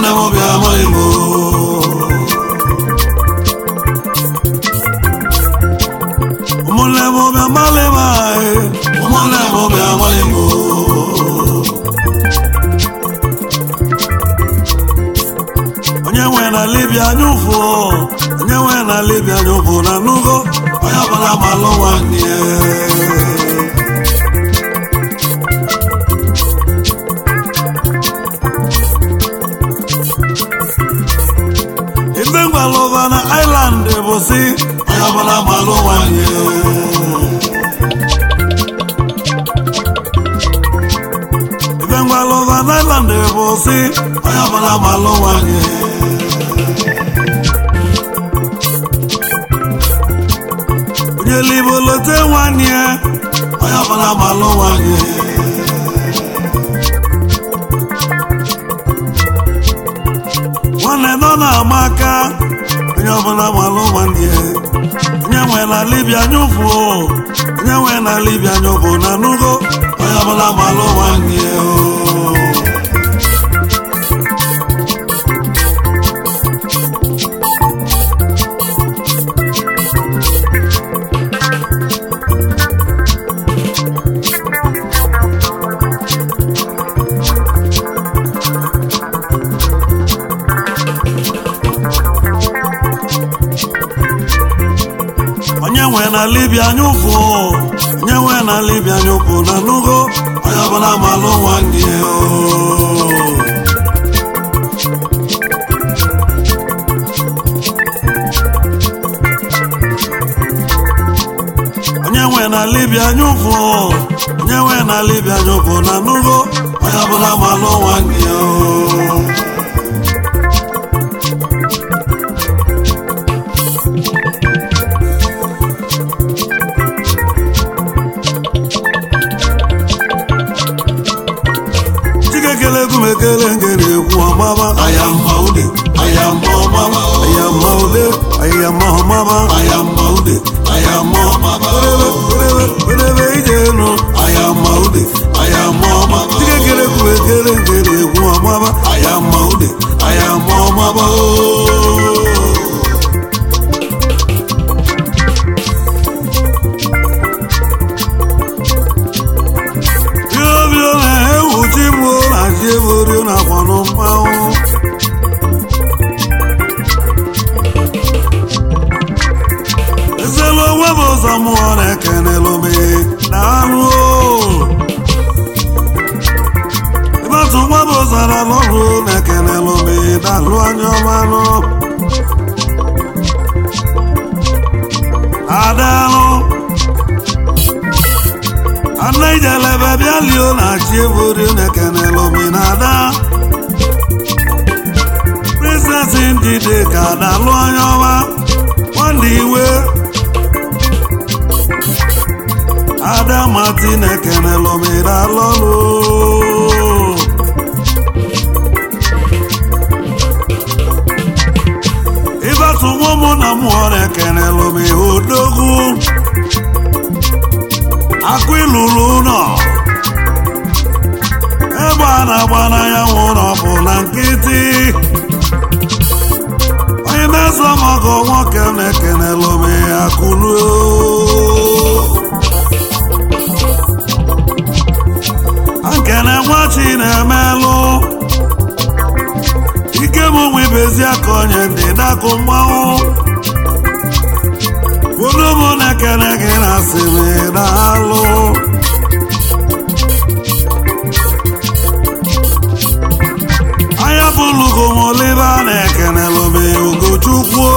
umone mo bia malimo umone mo bia malema umone mo bia malimo onye nwe na libia nyufu onye nwe na libia nyufu na nugo oya bala malo wanie Balovana Island bosi ayabala malowanye Balovana Island bosi ayabala malowanye Yelibolote wanie ayabala malowanye Wane nona amaka Nyabana malomanie Nyewe na libia nyufu Nyewe na libia nyufu na nugo Nyabana malomanie na libia nyufu nyewe na libia nyufu na nugo ayabana malo wangie nyewe na libia nyufu nyewe na libia nyufu na nugo ayabana malo wangie Mekele ngere kwa mama ayam maude ayam mama ayam maude ayam mama ayam maude ayam mama whatever ijeno ayam maude ayam mama mekele ngere kwa mama ayam maude ayam mama Jeburu na kono pao Zelo webo samuone kenelo me Nanu Ibatu webo zara loru ne kenelo me Dalu anyomano Adalo Anaijele bebi alio na chivuri nekenelo minada Princess indide kada luanyowa Wandiwe Adamati nekenelo midalolu Ibatu womu na muone kenelo mi udogu Aquilulu no Ebana ya wono bona nkiti Oye meso moko woke nekenelo me akulu Ankene mwachi nemelu Ike mumwi bezi akonye ndidako mwao Wulumu nekene gina simi dalo Ayabulugo moliba nekene lobe ugo chukwu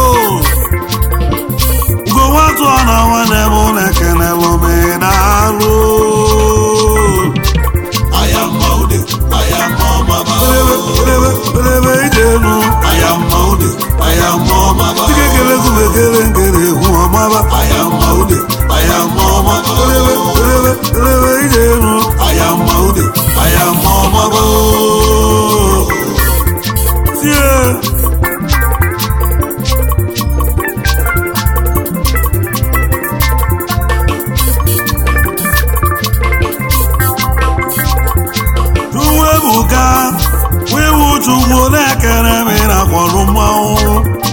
Ugo watu ana wanemu nekene lobe dalo Ayam maude, ayam mama Bebe idenu Ayam maude, ayam mama Tikekele kumekele ngere huwa mama Ayam maude, ayam mama na-ekere m na kwọrụ mmanwụ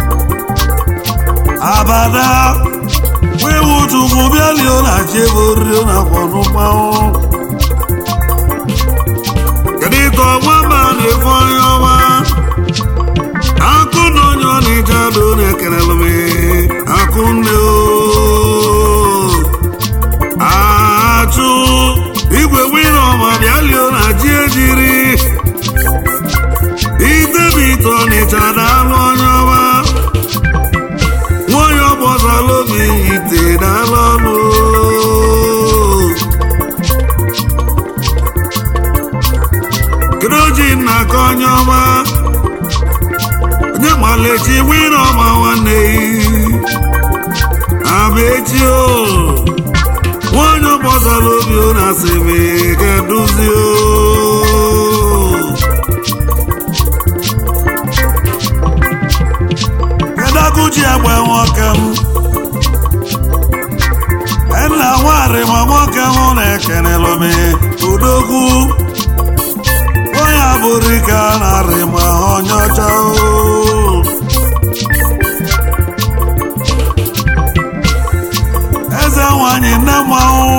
abada wewu chukwu bịalio na chiegorio na kwọrụ mmanwụ kedu ka ọnwa ma na-efe onye ọma akụ na onye ọ na-ejado na-ekelelu m akụ nne achụ igwe wina ọma bịalio na ji ejiri idebito n'ịcha daalụ onye ọma nwanyị ọgbọzala obi ite daalụ ọnụ kedu oji nna ka onye ọma onye malechi wina ọma nwanne abechi o nwanyị ọgbọzala obi ọ na-asị m keduzi o kedakuchi agba nwoke m nna nwari ma nwoke m na-ekenelu m udogwu onye abụrịka narị ma onye ọcha eze nwanyị nne mmanwụ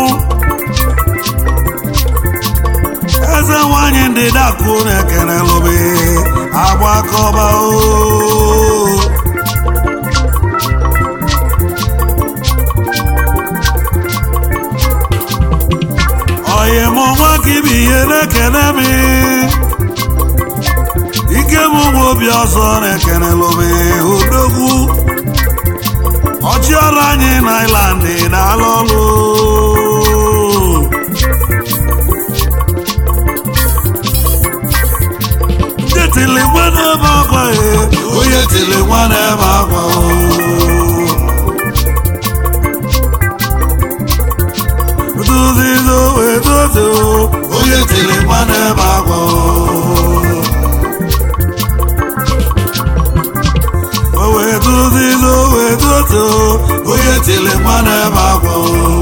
eze nwanyị ndị dakụ na-ekenelu m agbakọba oyi mụ nwa ka ibi ihe na-ekene m ike m bụ obi ọzọ na-ekenelu m odogwu ọchịọrụ anyị na Ireland na-alụ ọlụ ndị tili nwa na-ebe akwa onye tili nwa na-ebe akwa duzizo wedozo onye tili nwa na-ebe akwa weduzizo wedozo onye tili nwa na-ebe akwa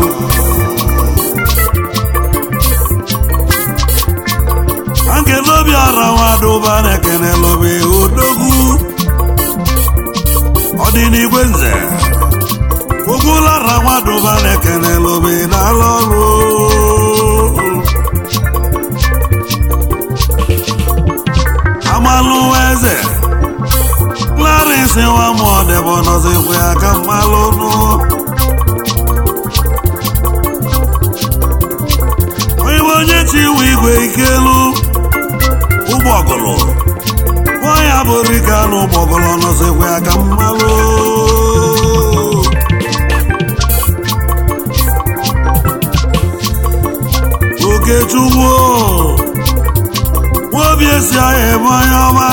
ankelobi ara nwadụba na-ekenelu m odogwu ọdịnigwe nze ogwulara nwadụba na-ekenelu m n'ala ọrụ amalụ eze Clarence nwa m ọdịbọ nọzikwa ya ka mmalụ nụ onye chi iwe igwe ikelu ụgbọgụlụ nwanyị abụrịka na ụgbọgụlụ nọzikwa ya ka mmalụ Okechukwu nwobi esi ahịa ebe onye ọma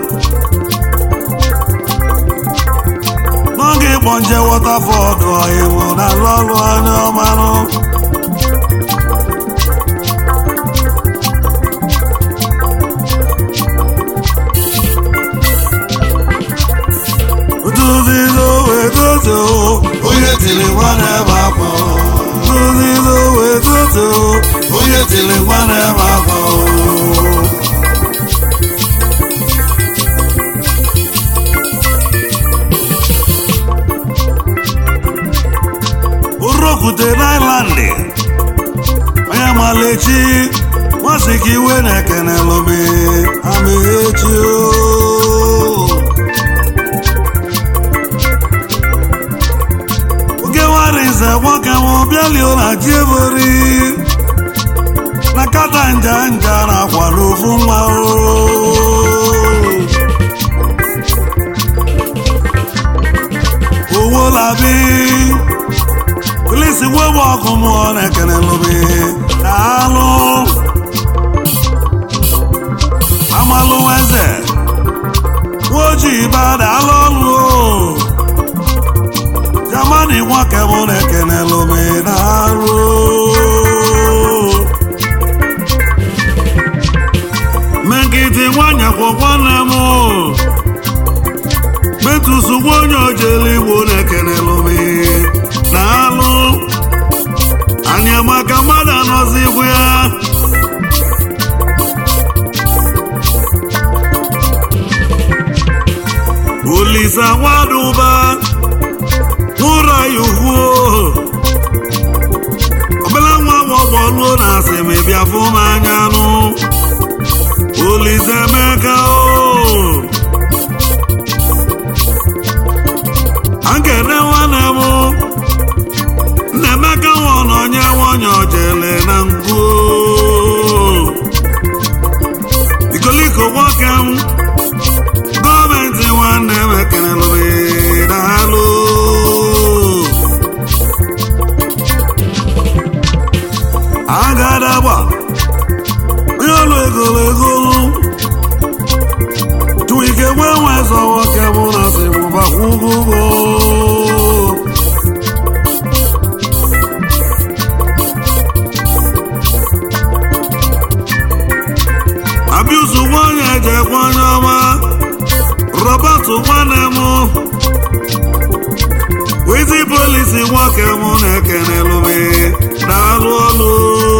n'oge ịkpọ nje Waterford ọhịmụ na alụ ọlụ onye ọmanụ duzizo wedozo onye tili nwa na-ebe akwa duzizo wedozo onye tili nwa na-ebe akwa urokwute n'Ireland onye malechi nwasị ka iwe na-ekenelu m amaechi oge nwarinze nwoke m bịalio na jiebori na kata nja nja na akwa n'ofu nwa owolabi polisi gwegbe ọkụ mụọ na-ekenelu m na-alụ amalụ eze ojii bada alụ ọlụ Jamani nwoke m na-ekenelu m na-alụ megide nwanyị kwọkwana m metusugbo onye ojele igbo na-ekenelu m na-alụ anyị amaka mmadụ anọzikwu ya Olisa Nwaduba ụra ya ugwu obele nwa gbọgbọluo na asịmị bịa fụ m anya nụ Olisa Emeka Angene nwanne m Nnemeka nwana onye nwanyị ojele na ngwu ikoliko nwoke m gọọmenti nwanne m ekelelụbe daalụ agadagba onye ọlụ egolego tuike nwe zọ nwoke m na sị m bakwugo Abiusu nwanyị ejekwa onye ọma Robert nwanne m Wizi polisi nwoke m na-ekenelụbe daalụ ọlụ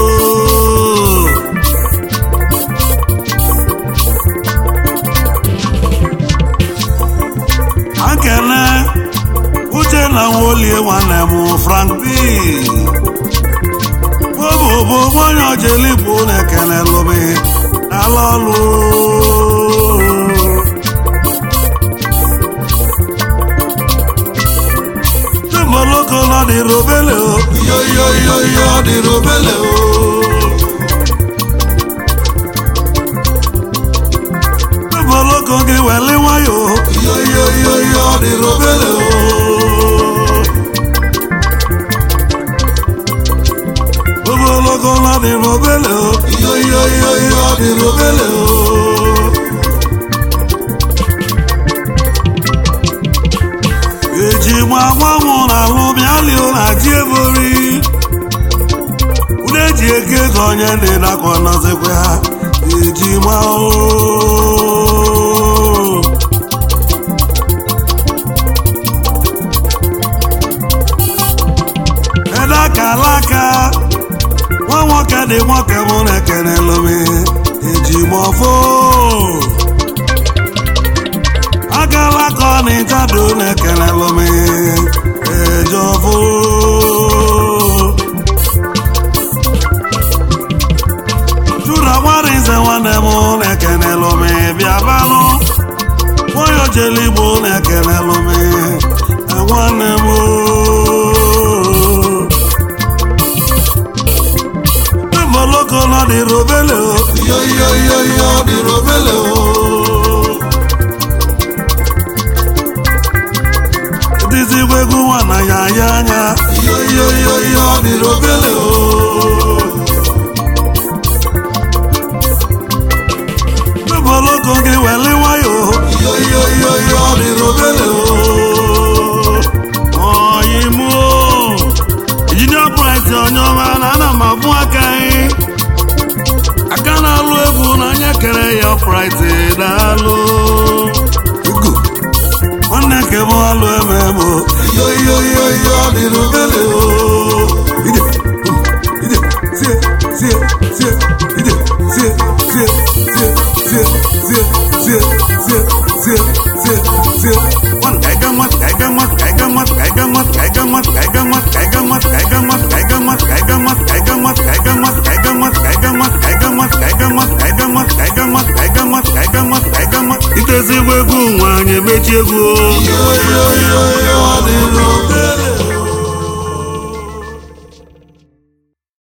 akene uche na nwolie nwanne m Frank B bobo nwanyị ojeligbo na-ekenelụbe alọlụ tụmọlọkọ na dị robele o yo dị robele o tụmọlọkọ gị wele nwayọ yo dị robele o tụmọlọkọ na dị robele o yo dị robele o eji ma gbanwụ na alụ bịalio na ji ebori ude ji eke ego onye ndị nakọ nọzikwa ha eji ma edakalaka nwa nwoke dị nwoke mụ na-ekenelụme eji ma ọfọ agala ka ọ na-ịtado na-ekenelụme eji ọfọ chura nwarinze nwanne m na-ekenelụme bịa balụ nwoyo jeligbo na-ekenelụme nwanne m moloko na dị robele o yo dị robele o dizigwegwu nwana ya anya yo dị robele o moloko gị wele nwayọ yo dị robele o oyimu Junior Price onye ọma na ana m abụ aka aka na-alụ egwu na anya kere ya Price daalụ nwanne nke m alụ ememo yo dị robele o ide sie ide sie one kaigamat itezigwe egwu nwanyị emechi egwu